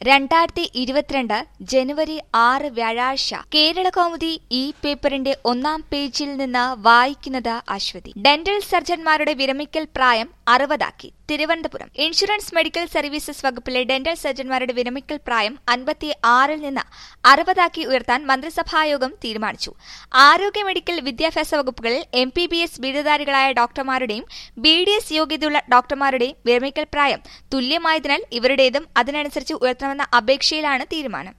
2022 ജനുവരി 6 വ്യാഴാഴ്ച കേരളകൗമുദി ഈ പേപ്പറിന്റെ ഒന്നാം പേജിൽ നിന്ന് വായിക്കുന്നത് അശ്വതി. ഡെന്റൽ സർജൻമാരുടെ വിരമിക്കൽ പ്രായം 60ആക്കി. തിരുവനന്തപുരം. ഇൻഷുറൻസ് മെഡിക്കൽ സർവീസസ് വകുപ്പിലെ ഡെന്റൽ സർജൻമാരുടെ വിരമിക്കൽ പ്രായം 56-ൽ നിന്ന് 60ആക്കി ഉയർത്താൻ മന്ത്രിസഭായോഗം തീരുമാനിച്ചു. ആരോഗ്യ മെഡിക്കൽ വിദ്യാഭ്യാസ വകുപ്പുകളിൽ MPBS ബിരുദധാരികളായ ഡോക്ടർമാരുടെയും BDS യോഗ്യതയുള്ള ഡോക്ടർമാരുടെയും വിരമിക്കൽ പ്രായം തുല്യമായതിനാൽ ഇവരുടേതും അതിനനുസരിച്ച് ഉയർത്തണമെന്ന അപേക്ഷയിലാണ് തീരുമാനം.